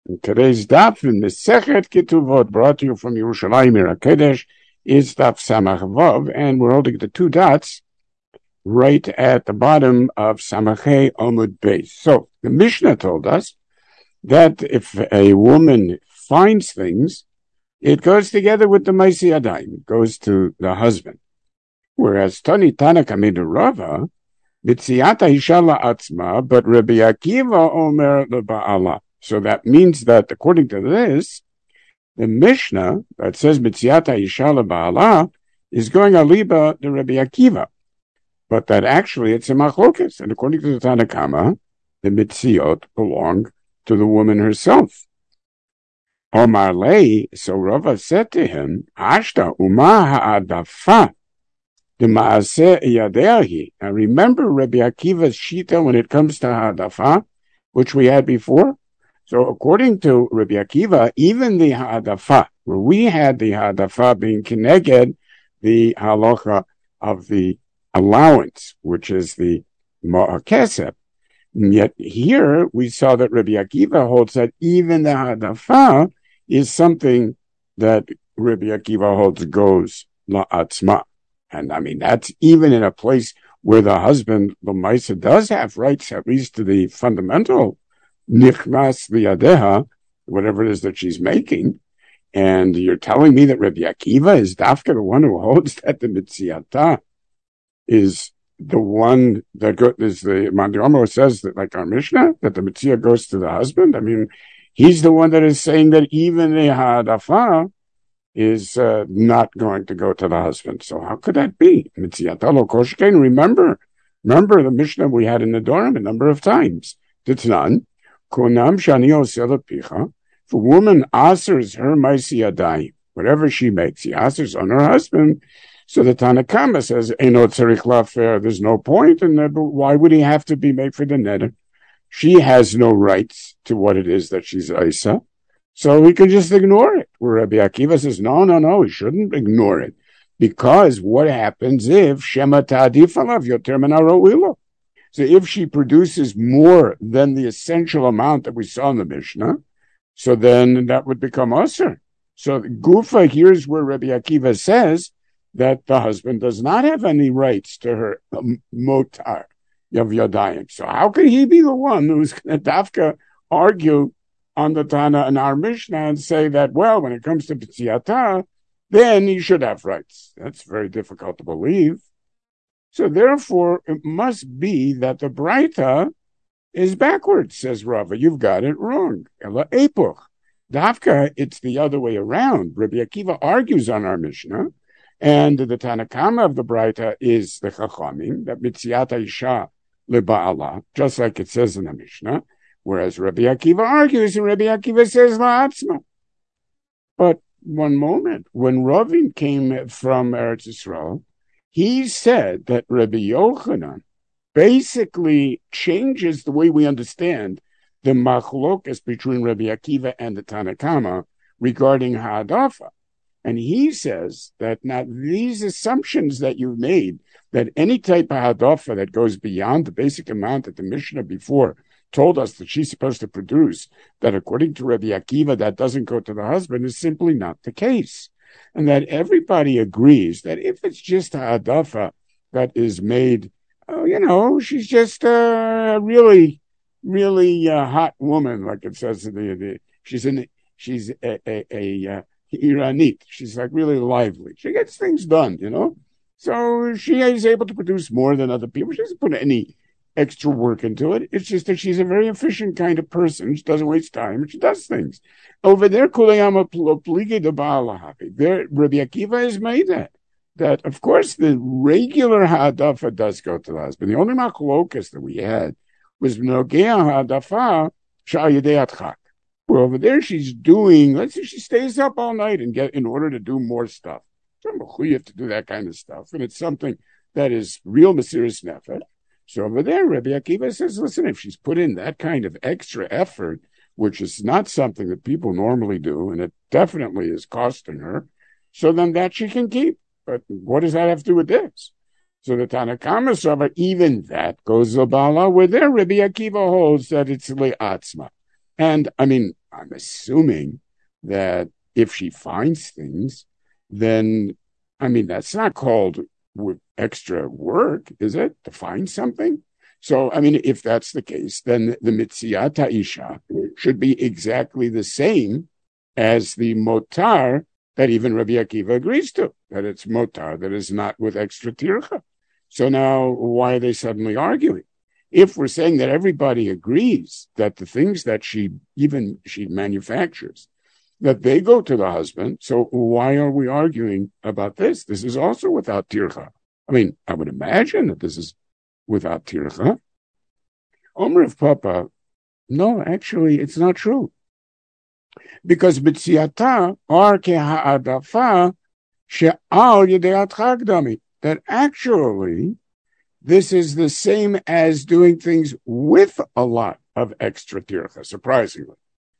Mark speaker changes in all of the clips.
Speaker 1: And today's daf in Mesechet Ketuvot, brought to you from Yerushalayim Ir HaKodesh, is daf Samach Vav, and we're holding the two dots right at the bottom of Samachei Omud Beis. So the Mishnah told us that if a woman finds things, it goes together with the Maisi Adayim. It goes to the husband. Whereas Tani Tanaka Rava, Mitziata Isha La'atzma, but Rabbi Akiva Omer LeBa'ala. So that means that, according to this, the Mishnah that says Mitziata Isha LeBa'ala is going aliba to Rabbi Akiva. But that actually it's a machlokes. And according to the Tanakama, the Mitziot belong to the woman herself. Omar Lei, so Rava said to him, Ashta Uma Ha'adafa. Now remember Rabbi Akiva's shita when it comes to ha'adafa, which we had before? So according to Rabbi Akiva, even the ha'adafa, where we had the ha'adafa being keneged, the halacha of the allowance, which is the ma'akesef, yet here we saw that Rabbi Akiva holds that even the ha'adafa is something that Rabbi Akiva holds goes la'atzma. And I mean, that's even in a place where the husband, the Maisa, does have rights, at least to the fundamental nichnas liyadeha, whatever it is that she's making. And you're telling me that Rabbi Akiva is dafka, the one who holds that the mitziata is the one that is the Mandiomo says that, like our Mishnah, that the mitzia goes to the husband. I mean, he's the one that is saying that even the ha'adafa is not going to go to the husband. So how could that be? Remember the Mishnah we had in the Dorim a number of times. Titnan, konam shani osela picha. If a woman asers her maisi adayim, whatever she makes, she asers on her husband. So the Tanakama says, "Eno tzarich lafer." There's no point in that. But why would he have to be made for the neder? She has no rights to what it is that she's isa. So we can just ignore it. Where Rabbi Akiva says, no, we shouldn't ignore it. Because what happens if Shema Ta'adif alav yoter min ha'ro'ilo? So if she produces more than the essential amount that we saw in the Mishnah, so then that would become usher. So Gufa, here's where Rabbi Akiva says that the husband does not have any rights to her motar of yadayim. So how could he be the one who's going to dafka argue on the Tana and our Mishnah and say that, well, when it comes to B'tziata, then he should have rights. That's very difficult to believe. So therefore, it must be that the Braita is backwards, says Rava. You've got it wrong. Ela epoch. Dafka, it's the other way around. Rabbi Akiva argues on our Mishnah, and the Tanakama of the Braita is the Chachamim, that B'tziata Isha leba'ala, just like it says in the Mishnah. Whereas Rabbi Akiva argues, and Rabbi Akiva says la'atzma. But one moment, when Ravin came from Eretz Yisrael, he said that Rabbi Yochanan basically changes the way we understand the machlokas between Rabbi Akiva and the Tanakama regarding ha'adafa. And he says that now these assumptions that you've made, that any type of ha'adafa that goes beyond the basic amount that the Mishnah before told us that she's supposed to produce, that according to Rabbi Akiva, that doesn't go to the husband, is simply not the case. And that everybody agrees that if it's just a hadafa that is made, she's just a really hot woman, like it says in she's a Iranit. She's like really lively. She gets things done, So she is able to produce more than other people. She doesn't put any extra work into it. It's just that she's a very efficient kind of person. She doesn't waste time, and she does things. Over there, Kulayama Pligi de Baalahapi. There, Rabbi Akiva has made that of course the regular ha'adafa does go to the husband. The only machlokas that we had was Nogea ha'adafa sha'yidei atchak. Well, over there she's doing, let's say she stays up all night in order to do more stuff. You have to do that kind of stuff, and it's something that is real Mesiras Nefesh. So over there, Rabbi Akiva says, listen, if she's put in that kind of extra effort, which is not something that people normally do, and it definitely is costing her, so then that she can keep. But what does that have to do with this? So the Tanakama Sava, even that goes to Bala, where there Rabbi Akiva holds that it's le'atzma. And I mean, I'm assuming that if she finds things, then, I mean, that's not called with extra work, is it? To find something? So, I mean, if that's the case, then the Mitziat Isha should be exactly the same as the Motar that even Rabbi Akiva agrees to, that it's Motar, that is not with extra tircha. So now, why are they suddenly arguing? If we're saying that everybody agrees that the things that she manufactures, that they go to the husband, so why are we arguing about this? This is also without tircha. I mean, I would imagine that this is without tircha. Omer of Papa, no, actually, it's not true. Because b'tziata or keha'adafa she'al yedei atchagdami, that actually this is the same as doing things with a lot of extra tircha, surprisingly.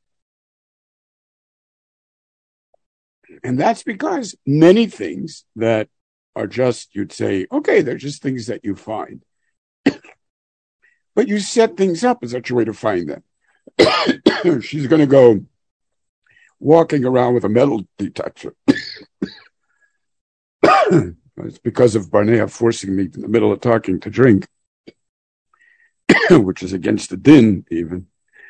Speaker 1: And that's because many things that are just, you'd say, okay, they're just things that you find. But you set things up in such a way to find them. She's going to go walking around with a metal detector. It's because of Barnea forcing me in the middle of talking to drink, which is against the din even.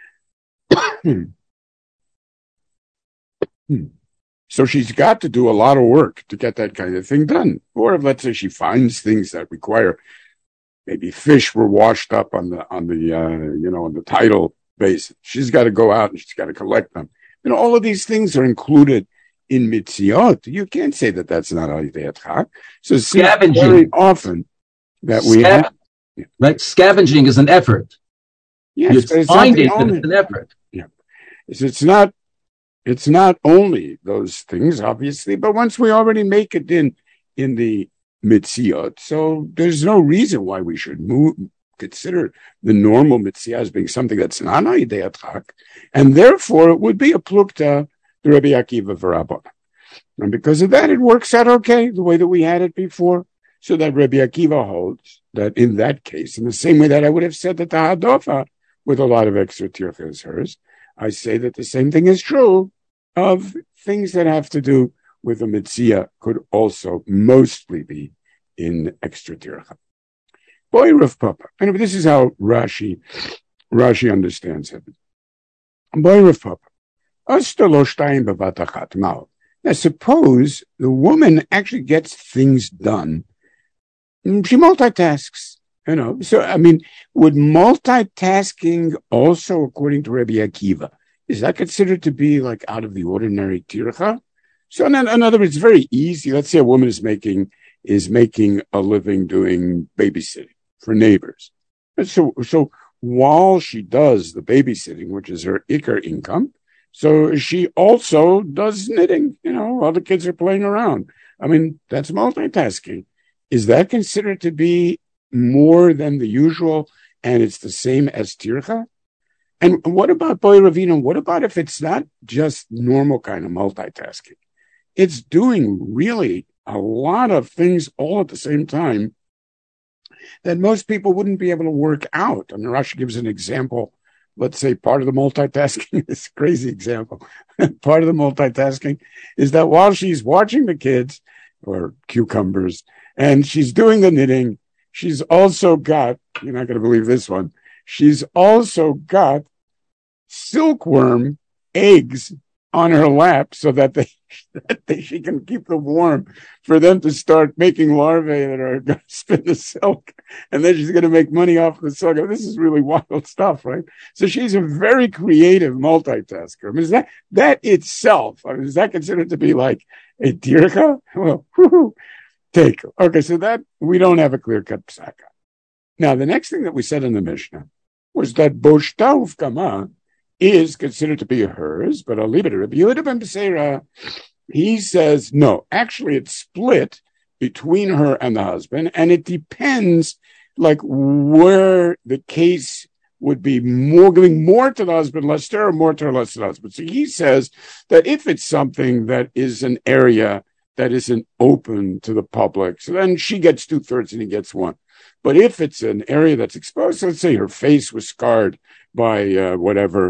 Speaker 1: So she's got to do a lot of work to get that kind of thing done. Or let's say she finds things that require, maybe fish were washed up on the tidal basin. She's got to go out and she's got to collect them. And all of these things are included in mitziot. You can't say that that's not Alidei Atchak. So scavenging, very often that we have.
Speaker 2: Right? Scavenging is an effort.
Speaker 1: Yes,
Speaker 2: you find it, but it's an effort.
Speaker 1: Yeah. It's not only those things, obviously, but once we already make it in the mitziot, so there's no reason why we should consider the normal mitzvah as being something that's not Alidei Atchak, and therefore it would be a plukta to Rabbi Akiva v'Rabbana. And because of that, it works out okay, the way that we had it before, so that Rabbi Akiva holds that in that case, in the same way that I would have said that the Hadofa, with a lot of extra tircha, is hers, I say that the same thing is true of things that have to do with the mitzvah could also mostly be in extra tircha. Boy, Rav Papa. And this is how Rashi understands it. Boy, Rav Papa. Now, suppose the woman actually gets things done. She multitasks, So, I mean, would multitasking also, according to Rabbi Akiva, is that considered to be like out of the ordinary tircha? So, in other words, it's very easy. Let's say a woman is making a living doing babysitting for neighbors. And so while she does the babysitting, which is her ikar income, so she also does knitting, while the kids are playing around. I mean, that's multitasking. Is that considered to be more than the usual and it's the same as tircha? And what about Boy Ravina? What about if it's not just normal kind of multitasking? It's doing really a lot of things all at the same time that most people wouldn't be able to work out. I mean, Rashi gives an example. Let's say part of the multitasking, this crazy example, part of the multitasking is that while she's watching the kids or cucumbers and she's doing the knitting, she's also got, you're not going to believe this one, she's also got silkworm eggs on her lap so that she can keep them warm for them to start making larvae that are going to spin the silk. And then she's going to make money off the silk. I mean, this is really wild stuff, right? So she's a very creative multitasker. I mean, is that itself, is that considered to be like a tircha? Well, take. Okay, so that we don't have a clear-cut psaka. Now, the next thing that we said in the Mishnah was that boshta ufkama is considered to be hers, but I'll leave it to Rabbi Yehuda ben Beseira. He says, no, actually it's split between her and the husband, and it depends like where the case would be more giving more to the husband, less to her, or more to her, less to the husband. So he says that if it's something that is an area that isn't open to the public, so then she gets 2/3 and he gets 1. But if it's an area that's exposed, so let's say her face was scarred by whatever,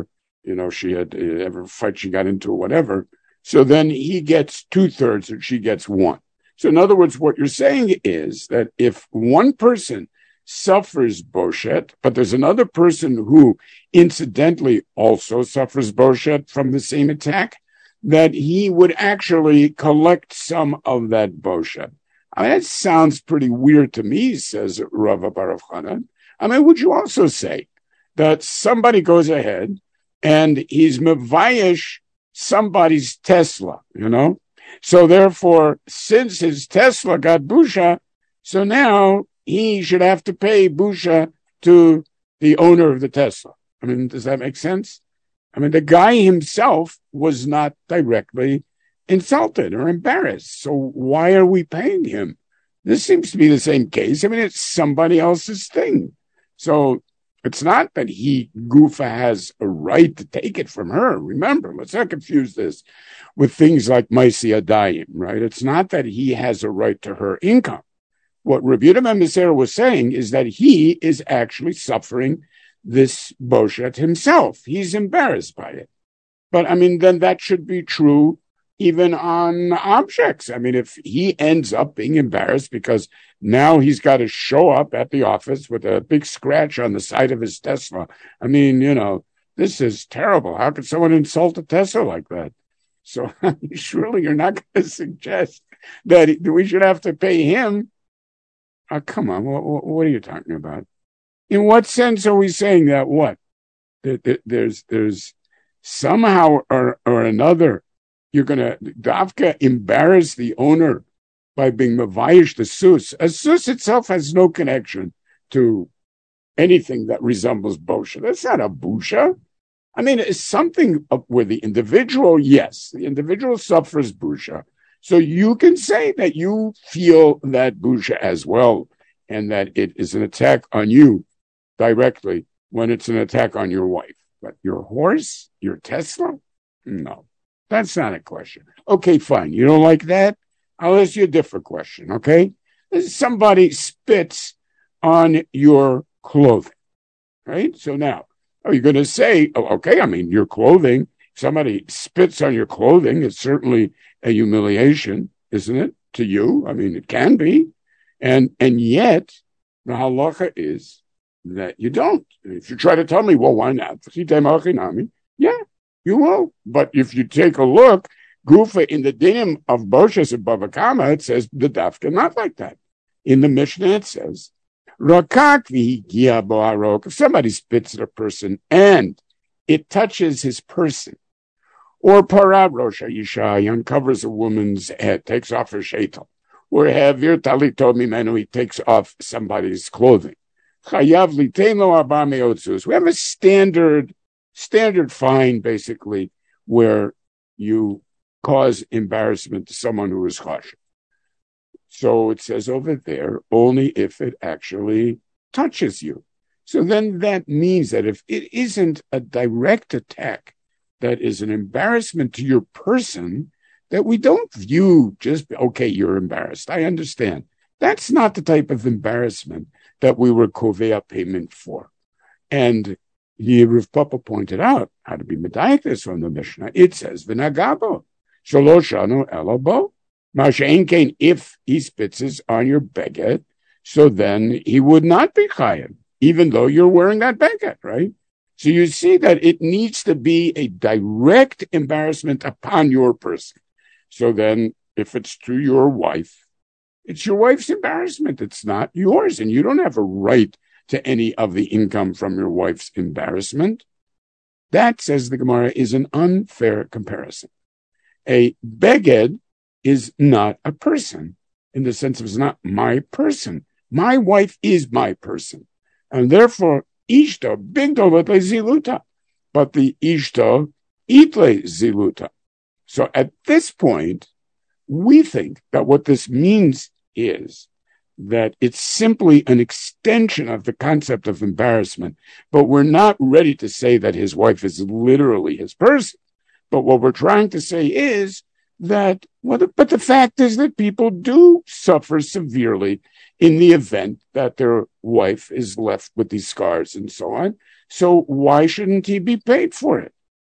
Speaker 1: she had every fight she got into or whatever. So then he gets 2/3 and she gets 1. So in other words, what you're saying is that if one person suffers boshet, but there's another person who incidentally also suffers boshet from the same attack, that he would actually collect some of that boshet. I mean, that sounds pretty weird to me, says Rava Baruch Hanan. I mean, would you also say that somebody goes ahead and he's mevayish somebody's Tesla, So therefore, since his Tesla got busha, so now he should have to pay busha to the owner of the Tesla. I mean, does that make sense? I mean, the guy himself was not directly insulted or embarrassed. So why are we paying him? This seems to be the same case. I mean, it's somebody else's thing. So it's not that Gufa has a right to take it from her. Remember, let's not confuse this with things like Maisi Adayim, right? It's not that he has a right to her income. What Rabbi Yehuda ben Beseira was saying is that he is actually suffering this boshet himself. He's embarrassed by it. But I mean, then that should be true even on objects. I mean, if he ends up being embarrassed because now he's got to show up at the office with a big scratch on the side of his Tesla. I mean, this is terrible. How could someone insult a Tesla like that? So surely you're not going to suggest that we should have to pay him. Come on, what are you talking about? In what sense are we saying that? What? There's somehow or another, you're going to Davka embarrass the owner by being mavayish the sus. A sus itself has no connection to anything that resembles bosha. That's not a busha. I mean, it's something where the individual, yes, the individual suffers busha. So you can say that you feel that busha as well, and that it is an attack on you directly when it's an attack on your wife. But your horse, your Tesla? No, that's not a question. Okay, fine. You don't like that? I'll ask you a different question, okay? Somebody spits on your clothing, right? So now, are you going to say, okay, I mean, your clothing, somebody spits on your clothing, it's certainly a humiliation, isn't it, to you? I mean, it can be. And yet, the halacha is that you don't. If you try to tell me, well, why not? Yeah, you will. But if you take a look, Gufa in the dinim of Boshes and Bava Kama, it says the dafka not like that. In the Mishnah, it says, if somebody spits at a person and it touches his person, or parab rosha yisha, he uncovers a woman's head, takes off her sheitel, or havir talito mimenu, he takes off somebody's clothing. Chayav litein lo arba me'ot zuz. We have a standard fine, basically, where you cause embarrassment to someone who is chashiv. So it says over there, only if it actually touches you. So then that means that if it isn't a direct attack that is an embarrassment to your person, that we don't view just, okay, you're embarrassed. I understand. That's not the type of embarrassment that we were kovea payment for. And Rav Papa pointed out how to be medayik this from the Mishnah. It says, v'nagabo, shaloshanu elabo. If he spitzes on your beged, so then he would not be chayav, even though you're wearing that beged, right? So you see that it needs to be a direct embarrassment upon your person. So then, if it's to your wife, it's your wife's embarrassment. It's not yours, and you don't have a right to any of the income from your wife's embarrassment. That, says the Gemara, is an unfair comparison. A beged is not a person, in the sense of it's not my person. My wife is my person. And therefore, ishto, bigdo letle ziluta. But the ishto, itle ziluta. So at this point, we think that what this means is that it's simply an extension of the concept of embarrassment, but we're not ready to say that his wife is literally his person. But what we're trying to say is that, but the fact is that people do suffer severely in the event that their wife is left with these scars and so on. So why shouldn't he be paid for it?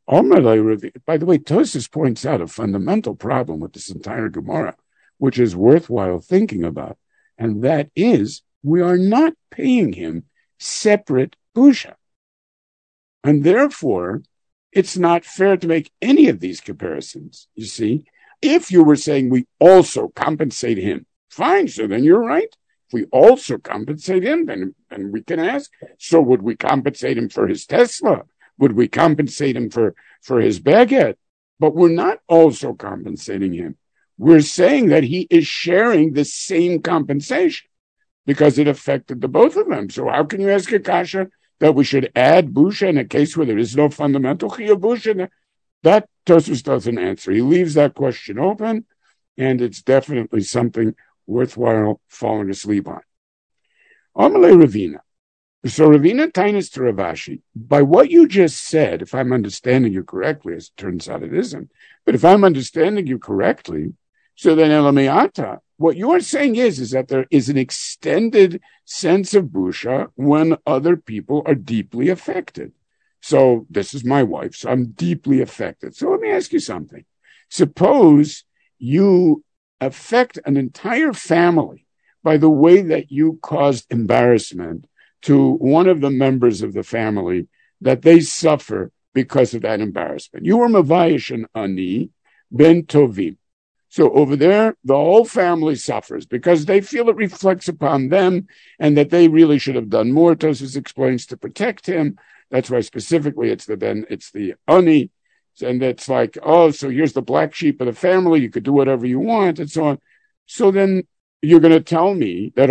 Speaker 1: By the way, Tosfos points out a fundamental problem with this entire Gemara, which is worthwhile thinking about, and that is we are not paying him separate busha. And therefore, it's not fair to make any of these comparisons, you see. If you were saying we also compensate him, fine, so then you're right. If we also compensate him, then we can ask, so would we compensate him for his Tesla? Would we compensate him for his baguette? But we're not also compensating him. We're saying that he is sharing the same compensation because it affected the both of them. So how can you ask a kasha that we should add busha in a case where there is no fundamental chiyuv busha? That Tosfos doesn't answer. He leaves that question open, and it's definitely something worthwhile falling asleep on. Amalei Ravina. So Ravina Tainus to Rav Ashi, by what you just said, if I'm understanding you correctly, as it turns out it isn't, but if I'm understanding you correctly, so then Elamiata, what you are saying is that there is an extended sense of busha when other people are deeply affected. So this is my wife, so I'm deeply affected. So let me ask you something. Suppose you affect an entire family by the way that you caused embarrassment to one of the members of the family, that they suffer because of that embarrassment. You were Mavayish and Ani ben Tovim. So over there, the whole family suffers because they feel it reflects upon them and that they really should have done more. Tosfos explains to protect him. That's why specifically it's the Ani. And it's like, oh, so here's the black sheep of the family. You could do whatever you want and so on. So then you're going to tell me that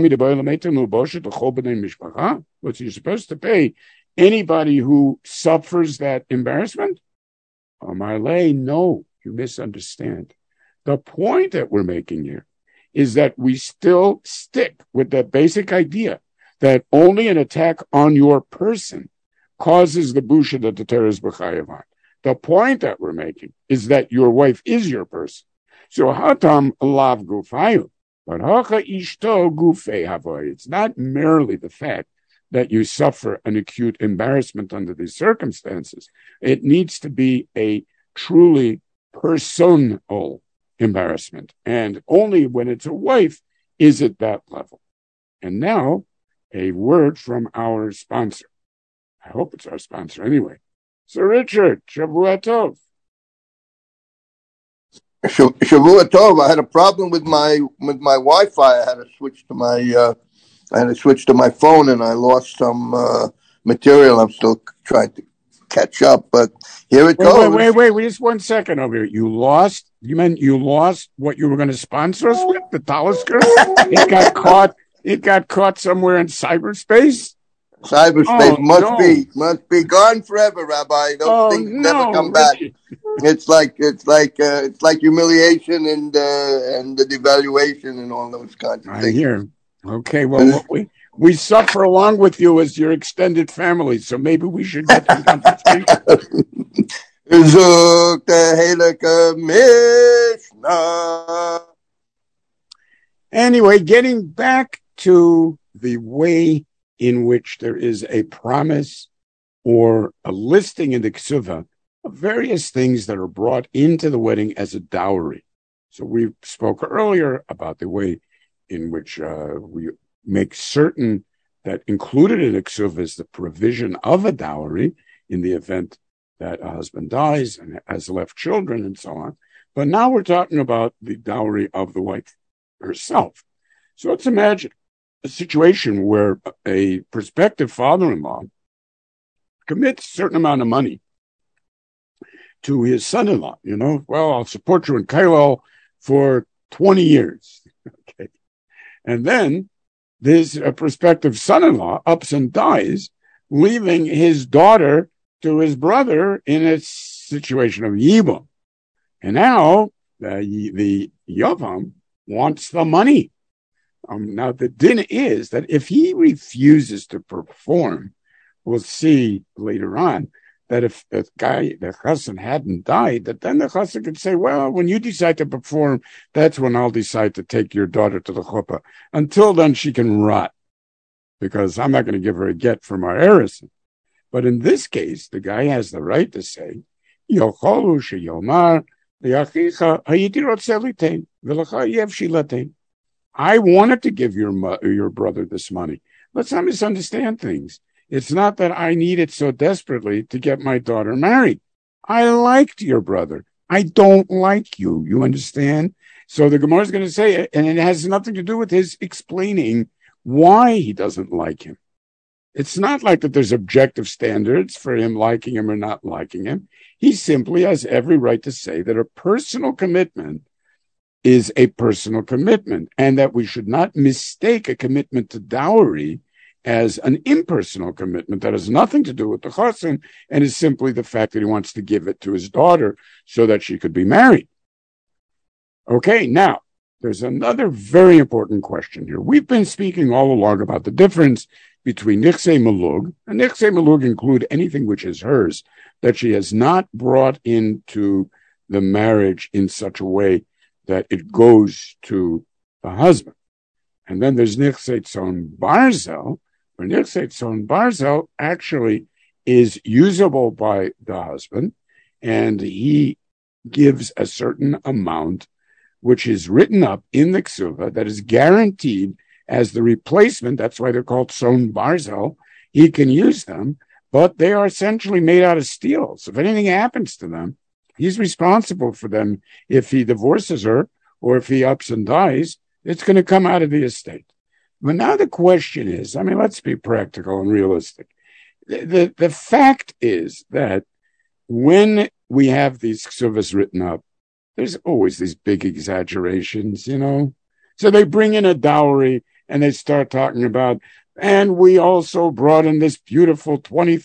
Speaker 1: what you're supposed to pay anybody who suffers that embarrassment? Amarle, no, you misunderstand. The point that we're making here is that we still stick with that basic idea that only an attack on your person causes the busha that the Torah is b'chayav on. The point that we're making is that your wife is your person. So hatam lav gufayu. But it's not merely the fact that you suffer an acute embarrassment under these circumstances. It needs to be a truly personal embarrassment. And only when it's a wife is it that level. And now, a word from our sponsor. I hope it's our sponsor anyway. So Richard, Shavua Tov.
Speaker 3: Shavua Tov. I had a problem with my Wi-Fi. I had to switch to my phone, and I lost some material. I'm still trying to catch up, but here it goes.
Speaker 1: Wait, just 1 second over here. You lost? You meant you lost what you were going to sponsor us with, the Talisker? It got caught somewhere in cyberspace?
Speaker 3: Cyberspace must be gone forever, Rabbi. Those things never come back. It's like humiliation and the devaluation and all those kinds of things. I hear.
Speaker 1: Okay, well, we suffer along with you as your extended family, so maybe we should get some compensation. Anyway, getting back to the way in which there is a promise or a listing in the Ksuva of various things that are brought into the wedding as a dowry. So we spoke earlier about the way in which we make certain that included in the Ksuva is the provision of a dowry in the event that a husband dies and has left children and so on. But now we're talking about the dowry of the wife herself. So let's imagine a situation where a prospective father-in-law commits a certain amount of money to his son-in-law. Well, I'll support you in Kailal for 20 years. Okay. And then this prospective son-in-law ups and dies, leaving his daughter to his brother in a situation of yibum. And now the yavam wants the money. Now, the din is that if he refuses to perform, we'll see later on that if the chassan hadn't died, that then the chassan could say, well, when you decide to perform, that's when I'll decide to take your daughter to the chuppah. Until then, she can rot, because I'm not going to give her a get from our heiress. But in this case, the guy has the right to say, Yocholu sheyomar liachicha hayiti rotzeh litein v'lecha yevshi latein. I wanted to give your brother this money. Let's not misunderstand things. It's not that I need it so desperately to get my daughter married. I liked your brother. I don't like you. You understand? So the Gemara is going to say it, and it has nothing to do with his explaining why he doesn't like him. It's not like that there's objective standards for him liking him or not liking him. He simply has every right to say that a personal commitment is a personal commitment, and that we should not mistake a commitment to dowry as an impersonal commitment that has nothing to do with the chassan and is simply the fact that he wants to give it to his daughter so that she could be married. Okay, now, there's another very important question here. We've been speaking all along about the difference between nichsei malug, and nichsei malug include anything which is hers, that she has not brought into the marriage in such a way that it goes to the husband. And then there's nichsei tzon barzel, where nichsei tzon barzel actually is usable by the husband, and he gives a certain amount which is written up in the ksuva that is guaranteed as the replacement. That's why they're called tzon barzel. He can use them, but they are essentially made out of steel. So if anything happens to them, he's responsible for them. If he divorces her or if he ups and dies, it's going to come out of the estate. But now the question is, let's be practical and realistic. The fact is that when we have these ksuvas written up, there's always these big exaggerations, So they bring in a dowry and they start talking about, and we also brought in this beautiful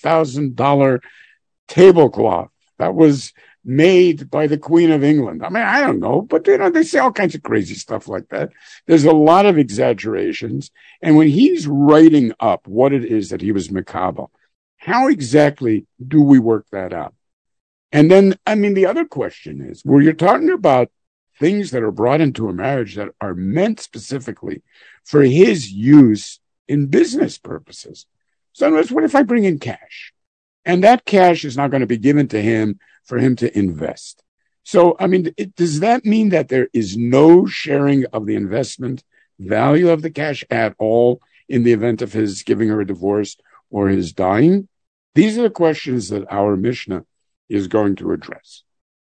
Speaker 1: $20,000 tablecloth that was made by the Queen of England. I don't know, but they say all kinds of crazy stuff like that. There's a lot of exaggerations. And when he's writing up what it is that he was makabel, how exactly do we work that out? And then, the other question is, where you're talking about things that are brought into a marriage that are meant specifically for his use in business purposes. So in other words, what if I bring in cash? And that cash is not going to be given to him for him to invest. So, does that mean that there is no sharing of the investment value of the cash at all in the event of his giving her a divorce or his dying? These are the questions that our Mishnah is going to address.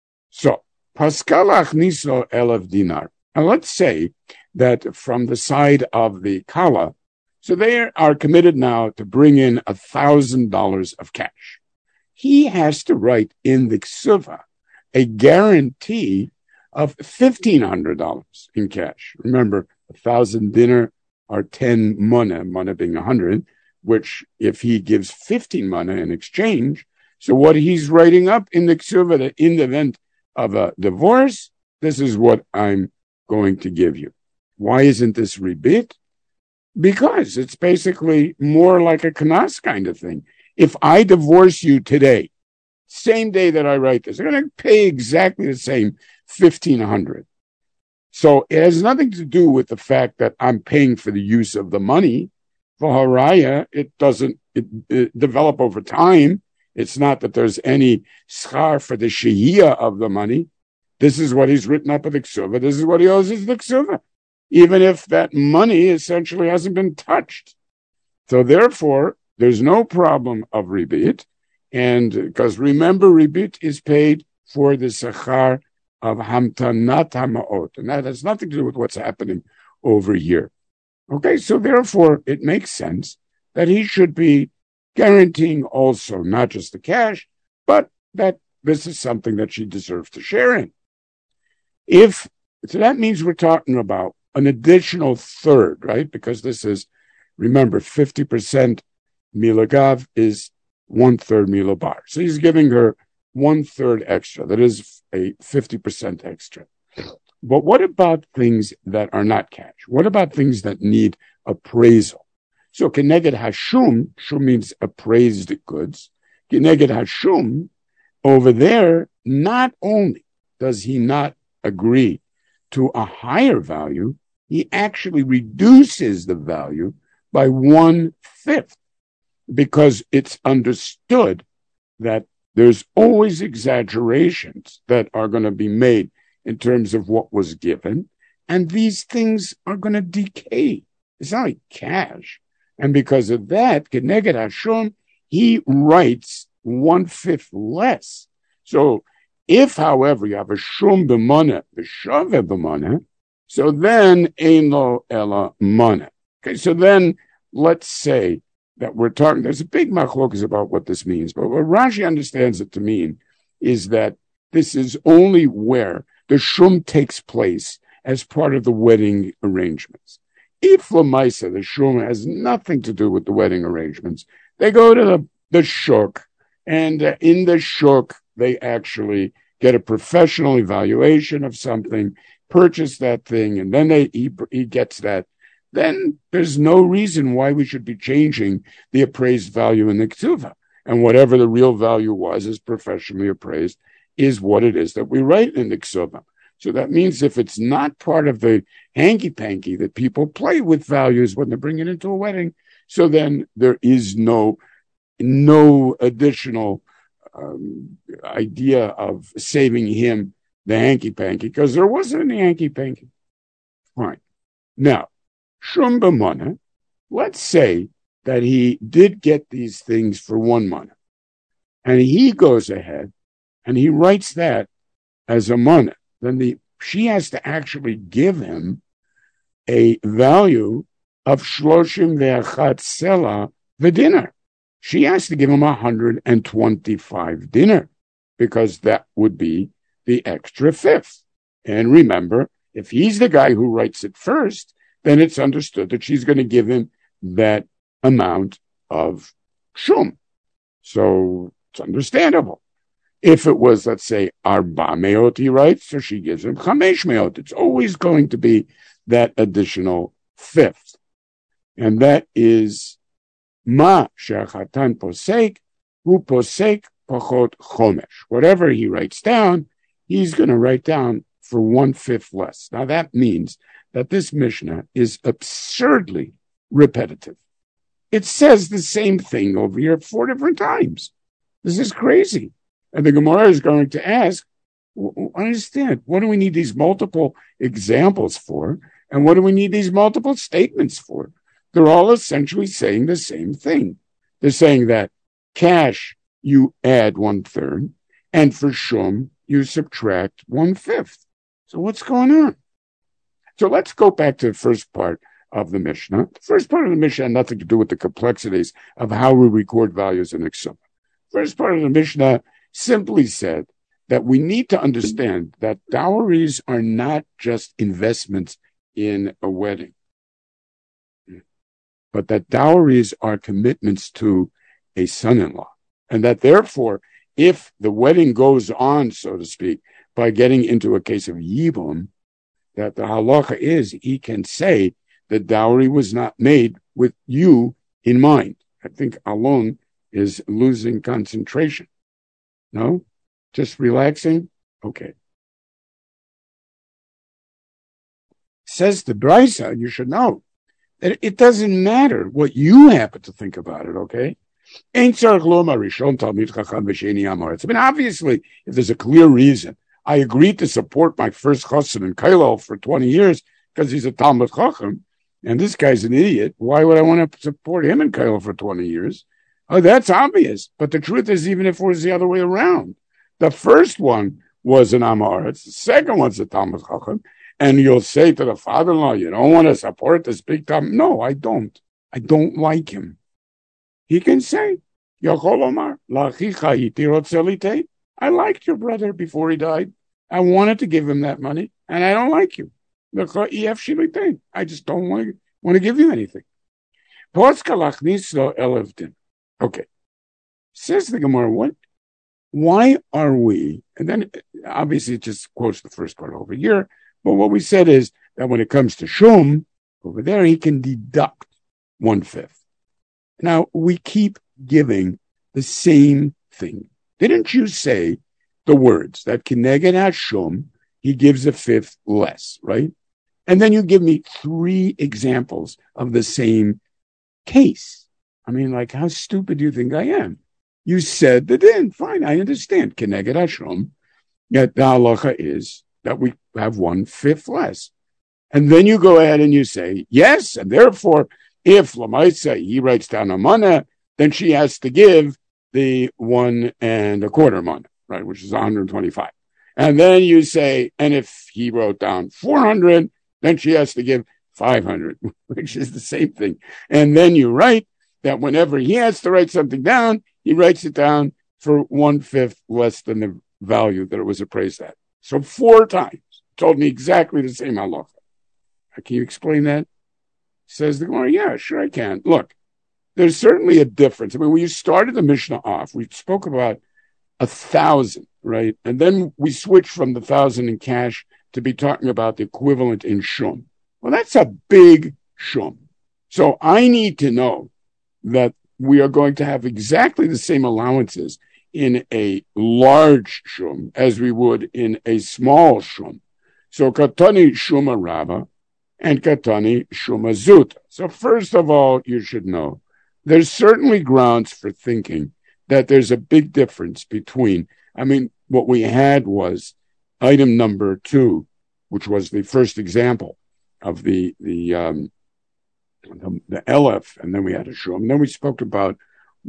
Speaker 1: So, Paskal achniso elav dinar. And let's say that from the side of the Kala, so they are committed now to bring in $1,000 of cash. He has to write in the ksuva a guarantee of $1,500 in cash. Remember, 1,000 dinar are 10 mana being 100, which if he gives 15 mana in exchange, so what he's writing up in the ksuva, that in the event of a divorce, this is what I'm going to give you. Why isn't this rebit? Because it's basically more like a kanas kind of thing. If I divorce you today, same day that I write this, I'm going to pay exactly the same $1,500. So it has nothing to do with the fact that I'm paying for the use of the money. For haraya, it doesn't develop over time. It's not that there's any schar for the shehiyah of the money. This is what he's written up with the ksuva. This is what he owes his the ksuva, even if that money essentially hasn't been touched. So therefore, there's no problem of ribit, and because remember, ribit is paid for the sechar of hamtanat hamaot, and that has nothing to do with what's happening over here. Okay, so therefore, it makes sense that he should be guaranteeing also not just the cash, but that this is something that she deserves to share in. So that means we're talking about an additional third, right? Because this is, remember, 50% milagav is 1/3 milabar. So he's giving her 1/3 extra. That is a 50% extra. But what about things that are not cash? What about things that need appraisal? So keneged hashum, shum means appraised goods. Keneged hashum, over there, not only does he not agree to a higher value, he actually reduces the value by 1/5, because it's understood that there's always exaggerations that are going to be made in terms of what was given, and these things are going to decay. It's not like cash. And because of that, Keneged Hashum, he writes 1/5 less. So if, however, you have a shum b'mana, the shave b'mana, so then ein lo ela mana. Okay, so then let's say that we're talking, there's a big machlokas about what this means, but what Rashi understands it to mean is that this is only where the shum takes place as part of the wedding arrangements. If Lamaisa, the shum has nothing to do with the wedding arrangements, they go to the shuk, and in the shuk, they actually get a professional evaluation of something, purchase that thing, and then he gets that. Then there's no reason why we should be changing the appraised value in the ketuvah. And whatever the real value was is professionally appraised, is what it is that we write in the ketuvah. So that means if it's not part of the hanky-panky that people play with values when they bring it into a wedding, so then there is no additional idea of saving him the hanky-panky, because there wasn't any hanky-panky. Fine. Now, Shum b'mana, let's say that he did get these things for 1 mana, and he goes ahead and he writes that as a mana. Then she has to actually give him a value of shloshim ve'achat sela v'dinar. She has to give him 125 dinar, because that would be the extra 5th. And remember, if he's the guy who writes it first, then it's understood that she's going to give him that amount of shum. So it's understandable. If it was, let's say, arba meot, he writes, so she gives him chamesh meot. It's always going to be that additional 5th. And that is ma she'achatan posek, hu posek pachot chomesh. Whatever he writes down, he's going to write down for 1/5 less. Now that means that this Mishnah is absurdly repetitive. It says the same thing over here 4 different times. This is crazy. And the Gemara is going to ask, understand, what do we need these multiple examples for? And what do we need these multiple statements for? They're all essentially saying the same thing. They're saying that cash, you add 1/3, and for shum, you subtract 1/5. So what's going on? So let's go back to the first part of the Mishnah. The first part of the Mishnah had nothing to do with the complexities of how we record values in Excel. First part of the Mishnah simply said that we need to understand that dowries are not just investments in a wedding, but that dowries are commitments to a son-in-law. And that therefore, if the wedding goes on, so to speak, by getting into a case of yibum, that the halacha is he can say the dowry was not made with you in mind. I think Alon is losing concentration. No? Just relaxing? Okay. Says the Brisa, you should know that it doesn't matter what you happen to think about it, okay? I mean, obviously, if there's a clear reason, I agreed to support my first chassan in Kailal for 20 years because he's a Talmud Chacham, and this guy's an idiot. Why would I want to support him in Kailal for 20 years? Oh, that's obvious. But the truth is, even if it was the other way around, the first one was an Amaretz, the second one's a Talmud Chacham, and you'll say to the father-in-law, you don't want to support this big Talmud? No, I don't. I don't like him. He can say, Yachol Omar, Lachicha iti rotzelite. I liked your brother before he died. I wanted to give him that money, and I don't like you. I just don't want to give you anything. Okay. Says the Gemara, what? Why are we, and then obviously it just quotes the first part over here, but what we said is that when it comes to Shum, over there, he can deduct 1/5. Now, we keep giving the same thing. Didn't you say the words that Keneged Hashum, he gives 1/5 less, right? And then you give me 3 examples of the same case. I mean, like, how stupid do you think I am? You said the din. Fine, I understand. Keneged Hashum. Yet the halacha is that we have 1/5 less. And then you go ahead and you say, yes, and therefore, if Lamaisa, he writes down a mana, then she has to give the 1 1/4 mana, right, which is 125. And then you say, and if he wrote down 400, then she has to give 500, which is the same thing. And then you write that whenever he has to write something down, he writes it down for 1/5 less than the value that it was appraised at. So 4 times told me exactly the same halacha. Can you explain that? Says the Gemara, yeah, sure I can. Look, there's certainly a difference. I mean, when you started the Mishnah off, we spoke about 1,000, right? And then we switched from the 1,000 in cash to be talking about the equivalent in shum. Well, that's a big shum. So I need to know that we are going to have exactly the same allowances in a large shum as we would in a small shum. So katani shuma rava and katani shuma zuta. So first of all, you should know there's certainly grounds for thinking that there's a big difference between, what we had was item number 2, which was the first example of the elef, and then we had a shum, and then we spoke about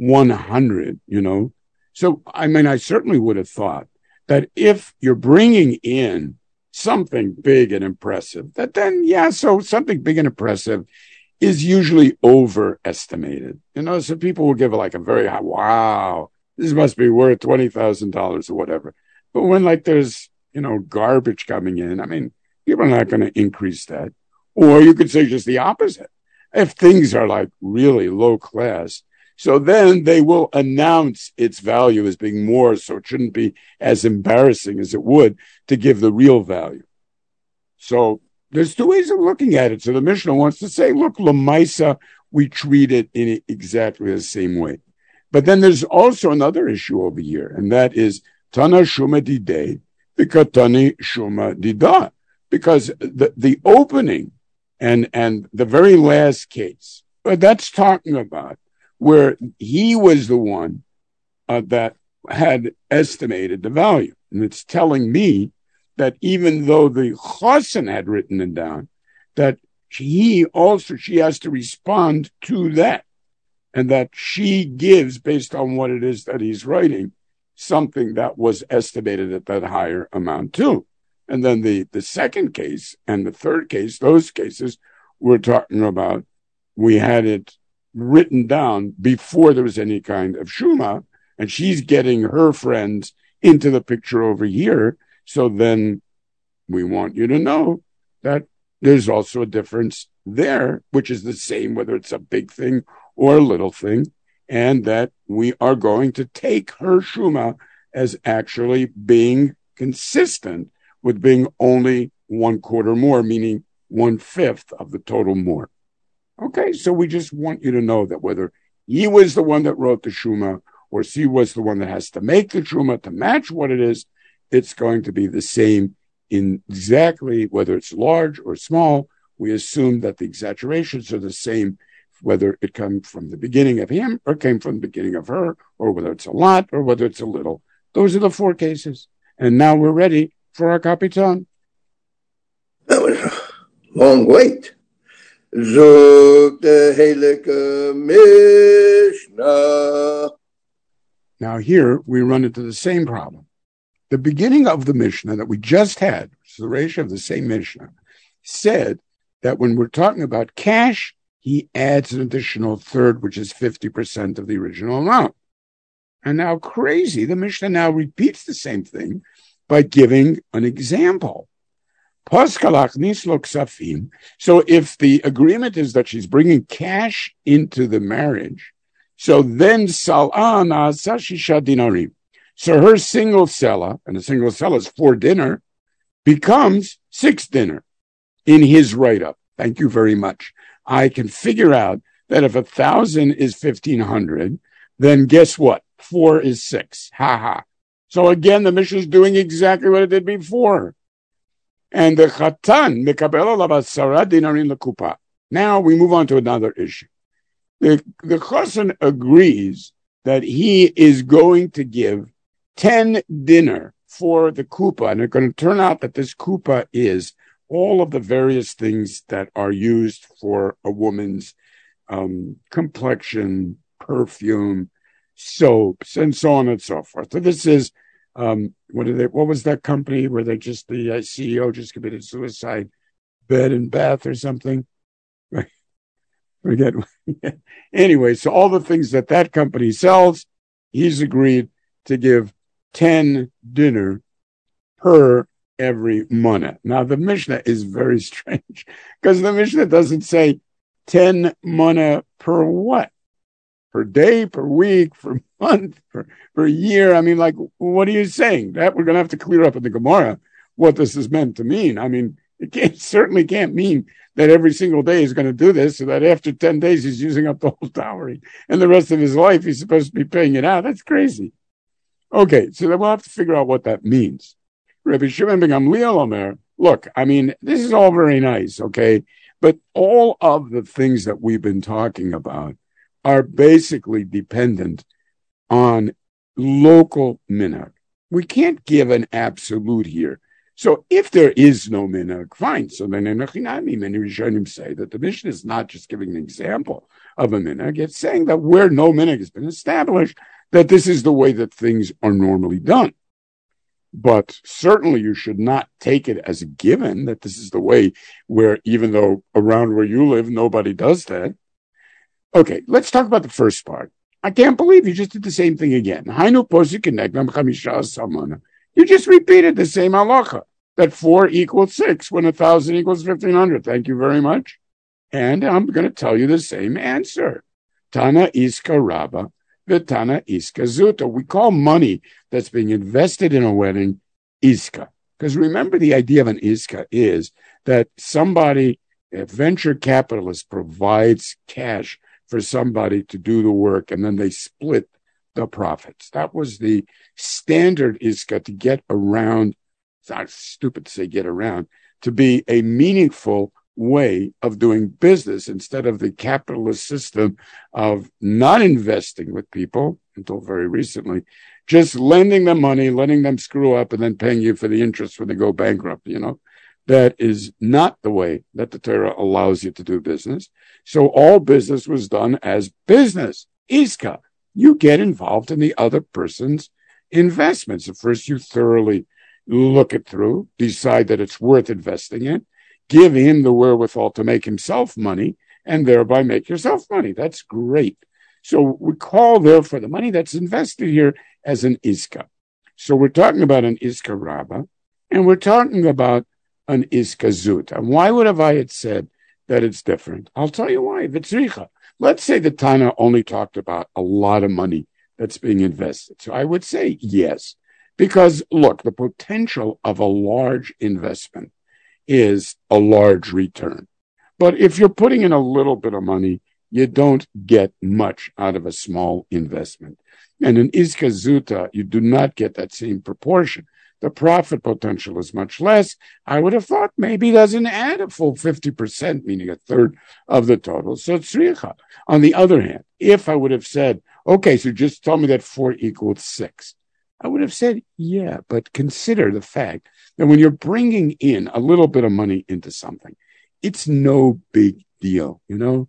Speaker 1: 100, So, I certainly would have thought that if you're bringing in something big and impressive, that then, so something big and impressive is usually overestimated. So people will give like a very high, wow, this must be worth $20,000 or whatever. But when there's, garbage coming in, people are not going to increase that. Or you could say just the opposite. If things are really low class, so then they will announce its value as being more, so it shouldn't be as embarrassing as it would to give the real value. So there's 2 ways of looking at it. So the Mishnah wants to say, look, Lamaisa, we treat it in exactly the same way. But then there's also another issue over here, and that is Tana Shuma Didei, Vikatani Shuma Dida. Because the opening and the very last case, that's talking about where he was the one that had estimated the value. And it's telling me that even though the Chassan had written it down, that she has to respond to that. And that she gives, based on what it is that he's writing, something that was estimated at that higher amount too. And then the second case and the third case, those cases we're talking about, we had it written down before there was any kind of shuma, and she's getting her friends into the picture over here. So then we want you to know that there's also a difference there, which is the same whether it's a big thing or a little thing, and that we are going to take her shuma as actually being consistent with being only 1/4 more, meaning 1/5 of the total more. Okay, so we just want you to know that whether he was the one that wrote the shuma or she was the one that has to make the shuma to match what it is, it's going to be the same in exactly whether it's large or small. We assume that the exaggerations are the same, whether it came from the beginning of him or came from the beginning of her, or whether it's a lot or whether it's a little. Those are the 4 cases. And now we're ready for our Kapitan.
Speaker 3: That was a long wait. Zog the Helike Mishnah.
Speaker 1: Now here we run into the same problem. The beginning of the Mishnah that we just had, which is the ratio of the same Mishnah, said that when we're talking about cash, he adds an additional third, which is 50% of the original amount. And now crazy, the Mishnah now repeats the same thing by giving an example. So if the agreement is that she's bringing cash into the marriage, so then sal'ana sashisha dinarim. So her single selah, and the single selah is 4 dinar, becomes 6 dinar in his write-up. Thank you very much. I can figure out that if 1,000 is 1,500, then guess what? 4 is 6. Ha ha. So again, the Mishnah is doing exactly what it did before. And the Chatan, Mekabel alav 10 dinarim lekupa. Now we move on to another issue. The Chassan agrees that he is going to give 10 dinner for the kupa, and it's going to turn out that this kupa is all of the various things that are used for a woman's complexion, perfume, soaps, and so on and so forth. So this is what was that company where the CEO just committed suicide? Bed and Bath or something? Forget. Anyway, so all the things that company sells, he's agreed to give 10 dinner per every mana. Now, the Mishnah is very strange because the Mishnah doesn't say 10 mana per what? Per day, per week, per month, per year. I mean, like, what are you saying? That we're going to have to clear up in the Gemara what this is meant to mean. I mean, certainly can't mean that every single day he's going to do this, so that after 10 days he's using up the whole dowry, and the rest of his life he's supposed to be paying it out. That's crazy. Okay, so then we'll have to figure out what that means. Rabbi Shimon ben Gamliel Omer, look, I mean, this is all very nice, okay, but all of the things that we've been talking about are basically dependent on local minhag. We can't give an absolute here. So if there is no minhag, fine. So then many Rishonim say that the Mishnah is not just giving an example of a minhag, it's saying that where no minhag has been established, that this is the way that things are normally done. But certainly you should not take it as a given that this is the way where, even though around where you live, nobody does that. Okay, let's talk about the first part. I can't believe you just did the same thing again. You just repeated the same halacha, that 4 equals 6 when 1,000 equals 1,500. Thank you very much. And I'm going to tell you the same answer. Tana iska rabba, v'tana iska zuta. We call money that's being invested in a wedding iska. Because remember, the idea of an iska is that somebody, a venture capitalist, provides cash for somebody to do the work, and then they split the profits. That was the standard iska to get around. It's not stupid to say get around, to be a meaningful way of doing business instead of the capitalist system of not investing with people until very recently, just lending them money, letting them screw up, and then paying you for the interest when they go bankrupt, That is not the way that the Torah allows you to do business. So all business was done as business, iska. You get involved in the other person's investments. So first you thoroughly look it through, decide that it's worth investing in, give him the wherewithal to make himself money, and thereby make yourself money. That's great. So we call, therefore, the money that's invested here as an iska. So we're talking about an iska rabba, and we're talking about an iska zut. And why would have I said that it's different? I'll tell you why. V'tzricha. Let's say the Tana only talked about a lot of money that's being invested. So I would say yes, because look, the potential of a large investment is a large return. But if you're putting in a little bit of money, you don't get much out of a small investment. And in iska zuta, you do not get that same proportion. The profit potential is much less. I would have thought maybe it doesn't add a full 50%, meaning a third of the total. So it's tzricha. On the other hand, if I would have said, okay, so just tell me that 4 equals 6, I would have said, yeah, but consider the fact that when you're bringing in a little bit of money into something, it's no big deal,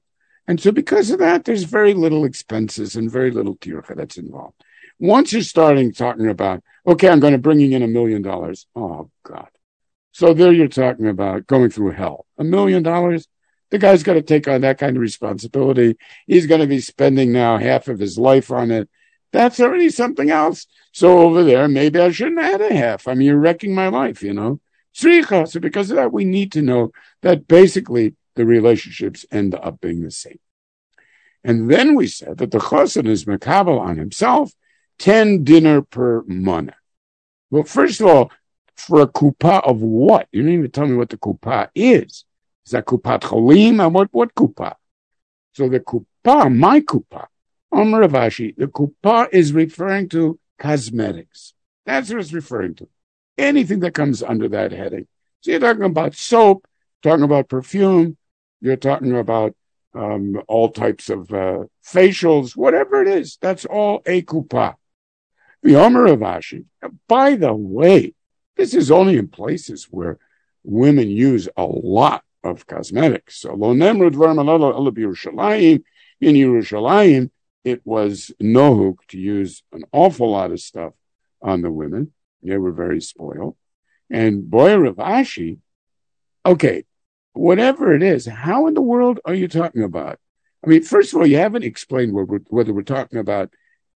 Speaker 1: And so because of that, there's very little expenses and very little tircha that's involved. Once you're starting talking about, okay, I'm going to bring in $1 million. Oh, God. So there you're talking about going through hell. $1 million? The guy's got to take on that kind of responsibility. He's going to be spending now half of his life on it. That's already something else. So over there, maybe I shouldn't add a half. I mean, you're wrecking my life, Tzricha. So because of that, we need to know that basically the relationships end up being the same. And then we said that the chassan is mekabel on himself 10 dinner per mana. Well, first of all, for a kupa of what? You didn't even tell me what the kupa is. Is that kupat cholim? And what kupa? So the kupa, my kupa, Omer Rav Ashi, the kupa is referring to cosmetics. That's what it's referring to. Anything that comes under that heading. So you're talking about soap, talking about perfume, you're talking about all types of facials, whatever it is. That's all a kupa. The Omer of Ashi. By the way, this is only in places where women use a lot of cosmetics. So lo nemru dvarim halalu ela b'Yerushalayim. In Yerushalayim, it was nohuk to use an awful lot of stuff on the women. They were very spoiled. And boy, Rav Ashi, okay, whatever it is, how in the world are you talking about? I mean, first of all, you haven't explained whether we're talking about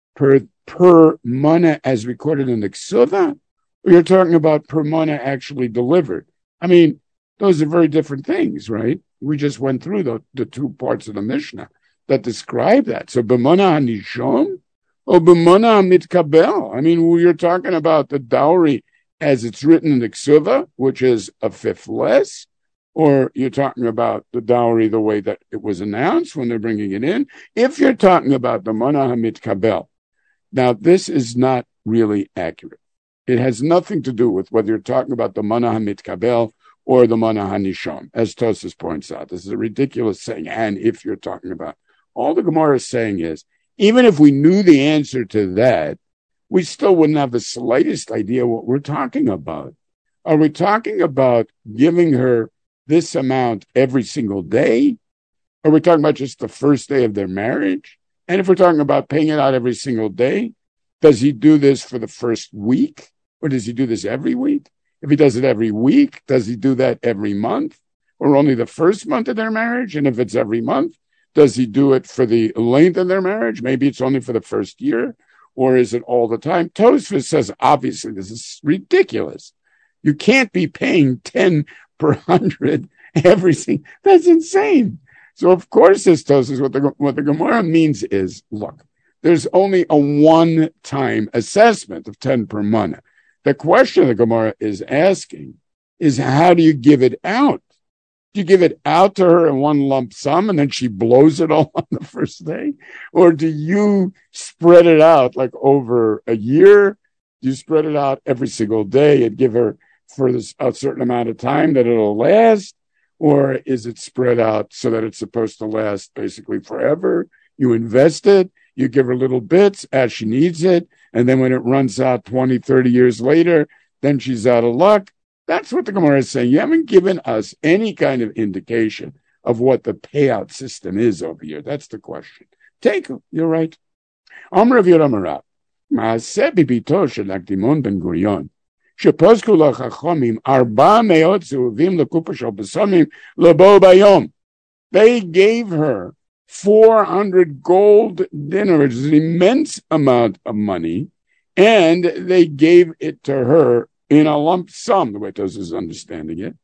Speaker 1: per mana as recorded in the Ksuva, or you're talking about per mana actually delivered. I mean, those are very different things, right? We just went through the two parts of the Mishnah that describe that. So, b'mana hanishom or b'mana mitkabel. I mean, you're talking about the dowry as it's written in the Ksuva, which is a fifth less, or you're talking about the dowry the way that it was announced when they're bringing it in. If you're talking about the mana hamitkabel, now this is not really accurate. It has nothing to do with whether you're talking about the mana hamitkabel or the mana hanishom, as Tosas points out. This is a ridiculous saying. And if you're talking about, all the Gemara is saying is, even if we knew the answer to that, we still wouldn't have the slightest idea what we're talking about. Are we talking about giving her this amount every single day? Are we talking about just the first day of their marriage? And if we're talking about paying it out every single day, does he do this for the first week? Or does he do this every week? If he does it every week, does he do that every month? Or only the first month of their marriage? And if it's every month, does he do it for the length of their marriage? Maybe it's only for the first year. Or is it all the time? Tosfos says, obviously, this is ridiculous. You can't be paying 10 per 100 everything. That's insane. So, of course, this Tosfos, what the Gemara means is, look, there's only a one-time assessment of 10 per mana. The question the Gemara is asking is, how do you give it out? Do you give it out to her in one lump sum and then she blows it all on the first day? Or do you spread it out like over a year? Do you spread it out every single day and give her for a certain amount of time that it'll last? Or is it spread out so that it's supposed to last basically forever? You invest it, you give her little bits as she needs it, and then when it runs out 20, 30 years later, then she's out of luck. That's what the Gemara is saying. You haven't given us any kind of indication of what the payout system is over here. That's the question. Take it. You're right. Amr of Yoramara. Maaseh bibito shel Akdimon ben Gurion. Shepozku lachachomim arba meot zeuvim lekupa shel besamim lebo bayom. They gave her 400 gold dinars, which is an immense amount of money, and they gave it to her in a lump sum, the way Tosfos is understanding it.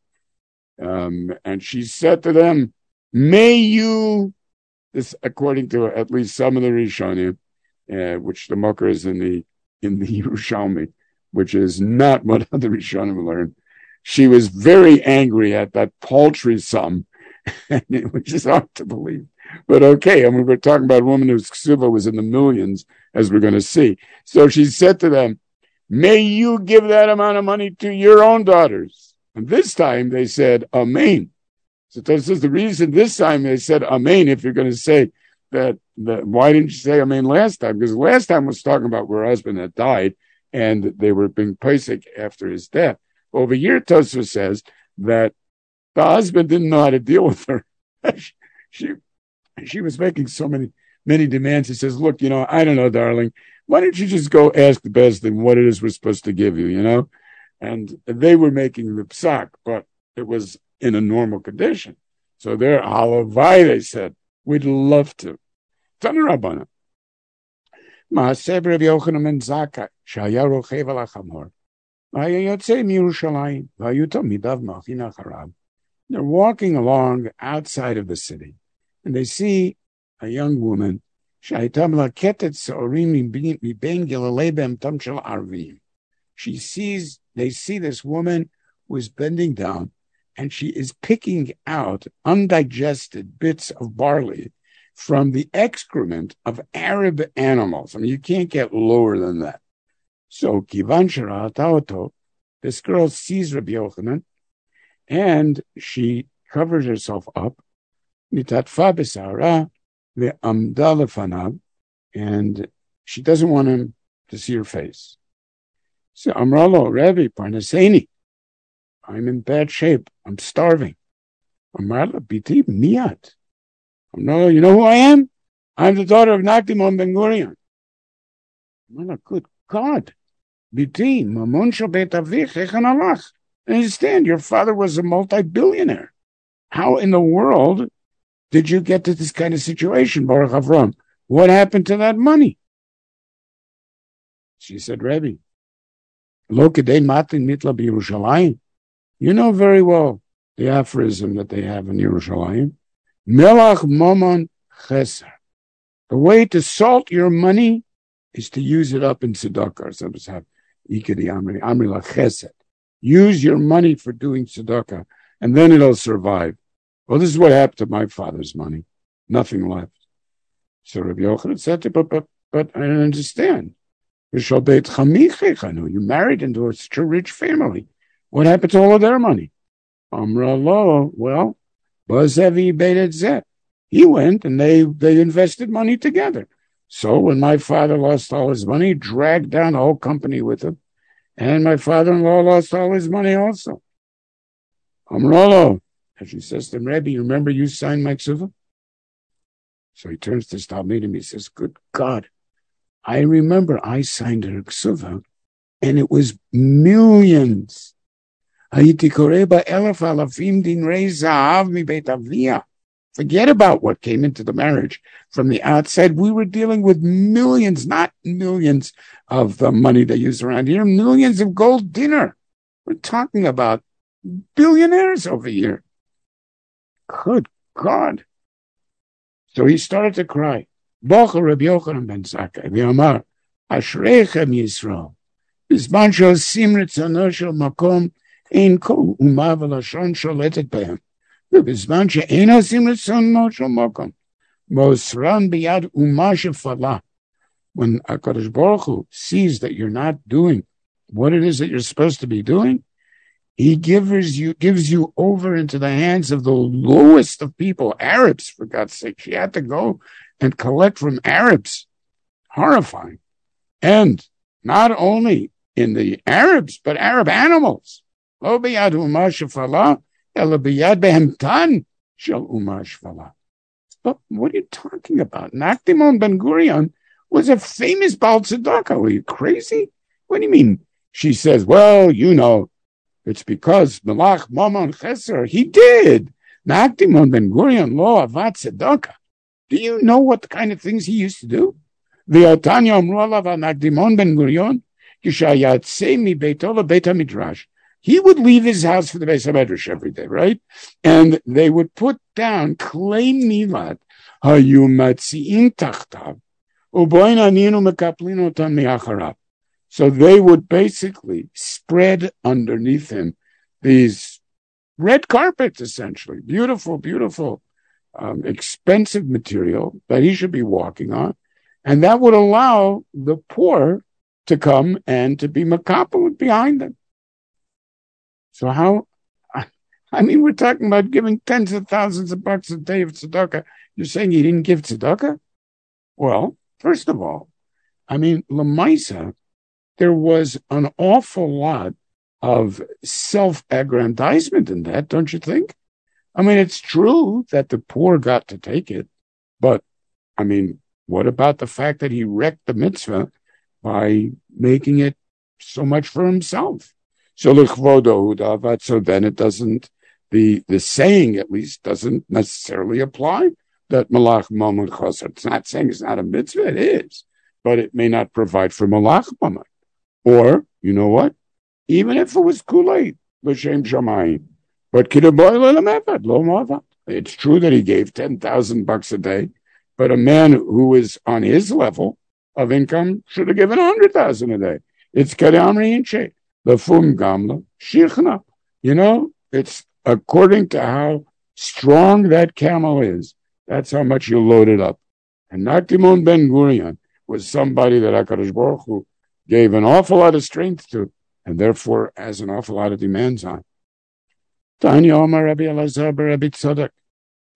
Speaker 1: And she said to them, may you, this according to at least some of the Rishonim, which the Mokar is in the Yerushalmi, which is not what other Rishonim learned. She was very angry at that paltry sum, which is hard to believe. But okay, I mean, we're talking about a woman whose ksuva was in the millions, as we're going to see. So she said to them, may you give that amount of money to your own daughters. And this time they said, Amen. So this is the reason this time they said, Amen, if you're going to say that why didn't you say Amen last time? Because last time was talking about where her husband had died and they were being pesach after his death. Over here, Tosfos says that the husband didn't know how to deal with her. She was making so many demands. He says, look, I don't know, darling. Why don't you just go ask the Beis Din what it is we're supposed to give you, And they were making the psak, but it was in a normal condition. So they're halavai, they said, we'd love to. Tana Rabbana. Maaseh Rabbi Yochanan ben Zakkai, shaya rochev al hachamor. V'haya yotzei miYerushalayim, v'hayu talmidav malchin acharav. They're walking along outside of the city, and they see a young woman. She sees, they see this woman who is bending down, and she is picking out undigested bits of barley from the excrement of Arab animals. I mean, you can't get lower than that. So, this girl sees Rabbi Yochanan, and she covers herself up, Nitatfa b'sahara ve'amda lefanav, and she doesn't want him to see her face. So Amralo, Rebbe, Parnaseni, I'm in bad shape. I'm starving. Amrala, Biti, Miyat. Amralo, you know who I am? I'm the daughter of Nakdimon Ben Gurion. Amrala, good God. Biti, Mamon Shabet Avich, Echan Alach. Understand, your father was a multi-billionaire. How in the world did you get to this kind of situation, Baruch Avram? What happened to that money? She said, Rebbe, Lo Kedei Matin Mitla B'Yerushalayim. You know very well the aphorism that they have in Yerushalayim. Melach Momon Cheser. The way to salt your money is to use it up in tzedakah. Some have Ikedi Amri La Chesed. Use your money for doing tzedakah, and then it'll survive. Well, this is what happened to my father's money. Nothing left. So Rabbi Yochanan said to him, but I don't understand. You married into such a rich family. What happened to all of their money? Amra lo, well, he went and they invested money together. So when my father lost all his money, he dragged down the whole company with him. And my father-in-law lost all his money also. Amra lo, as she says to him, Rebbe, you remember you signed my ksuvah? So he turns to Talmidim, he says, good God, I remember I signed her ksuvah, and it was millions. Forget about what came into the marriage. From the outside, we were dealing with millions, not millions of the money they use around here, millions of gold dinner. We're talking about billionaires over here. Good God. So he started to cry. Bocha Rabbi Yochanan ben Zakkai, v'amar, Ashreichem Yisrael, b'zman she'osim retzono shel makom, ein kol umah v'lashon sholetet behem, ובזמן שאין עושים רצונו של מקום, מוסרן ביד אומה שפלה. When HaKadosh Baruch Hu sees that you're not doing what it is that you're supposed to be doing, he gives you over into the hands of the lowest of people, Arabs, for God's sake. She had to go and collect from Arabs. Horrifying. And not only in the Arabs, but Arab animals. Lo biyad umah shefala, ela biyad behemtan shel umah shefala. But what are you talking about? Nakdimon Ben Gurion was a famous Baal Tzedakah. Are you crazy? What do you mean? She says, well, you know, it's because Melach Momon Cheser, he did. Nakdimon Ben Gurion lo avat tzedakah. Do you know what kind of things he used to do? V'yotanya omru alav Nakdimon Ben Gurion kishayatzei mi beito lebeit hamidrash. He would leave his house for the Beis HaMedrash every day, right? And they would put down klei milad hayu matziin tachtav uboin aninu mekaplin otan miacharav. So they would basically spread underneath him these red carpets, essentially. Beautiful, beautiful, expensive material that he should be walking on. And that would allow the poor to come and to be makapel behind them. So how, I mean, we're talking about giving tens of thousands of bucks a day of tzedakah. You're saying he didn't give tzedakah? Well, first of all, I mean, Lamaisa, there was an awful lot of self-aggrandizement in that, don't you think? I mean, it's true that the poor got to take it, but, I mean, what about the fact that he wrecked the mitzvah by making it so much for himself? So then it doesn't, the saying at least doesn't necessarily apply that Malach Momon Choser. It's not saying it's not a mitzvah, it is, but it may not provide for Malach Momon. Or, you know what? Even if it was Kulei, L'Shem Shamayim, but it's true that he gave $10,000 a day, but a man who is on his level of income should have given $100,000 a day. It's Kadamri Inche, the Fum Gamla, Shichna. You know, it's according to how strong that camel is. That's how much you load it up. And Nakdimon Ben Gurion was somebody that HaKadosh Baruch Hu gave an awful lot of strength to, and therefore has an awful lot of demands on. Tanya Omar Rabbi Elazar Rabbi Tzadok,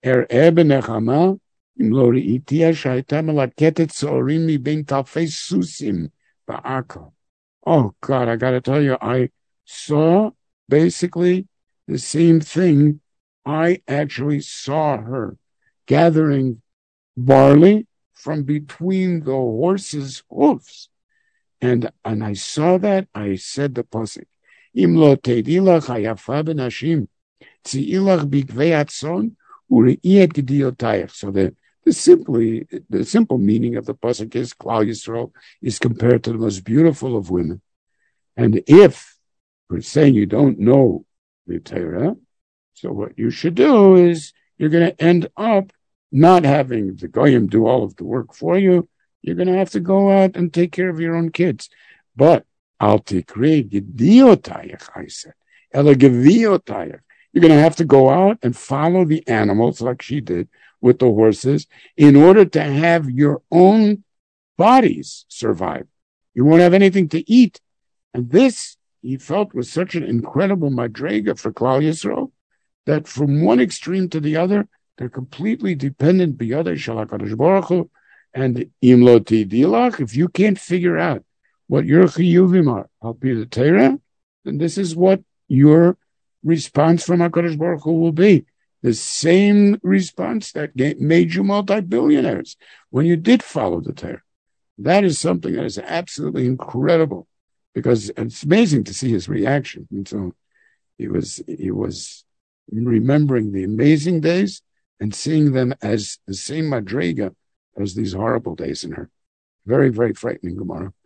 Speaker 1: benechama, im lo reitia shayta melaketet tzorim mibein talfei susim ba'akal. Oh God, I got to tell you, I saw basically the same thing. I actually saw her gathering barley from between the horses' hoofs. And I saw that, I said the pasuk, Im lo teidilach hayafa benashim, tziilach bigvei atzon, ureiyet gediotayach. So the simple meaning of the pasuk is Klal Yisrael is compared to the most beautiful of women. And if we're saying you don't know the Torah, so what you should do is you're going to end up not having the goyim do all of the work for you. You're going to have to go out and take care of your own kids. But al tikre gediotayach, I said, ela geviotayach. You're going to have to go out and follow the animals like she did with the horses in order to have your own bodies survive. You won't have anything to eat. And this, he felt, was such an incredible madrega for Klal Yisrael that from one extreme to the other, they're completely dependent b'yadei shel HaKadosh Baruch Hu. And im lo tidilach, if you can't figure out what your chiyuvim are, I'll be the Torah, then this is what your response from HaKadosh Baruch Hu will be. The same response that made you multi-billionaires when you did follow the Torah. That is something that is absolutely incredible, because it's amazing to see his reaction. And so he was remembering the amazing days and seeing them as the same madrega as these horrible days in her. Very, very frightening, Gemara.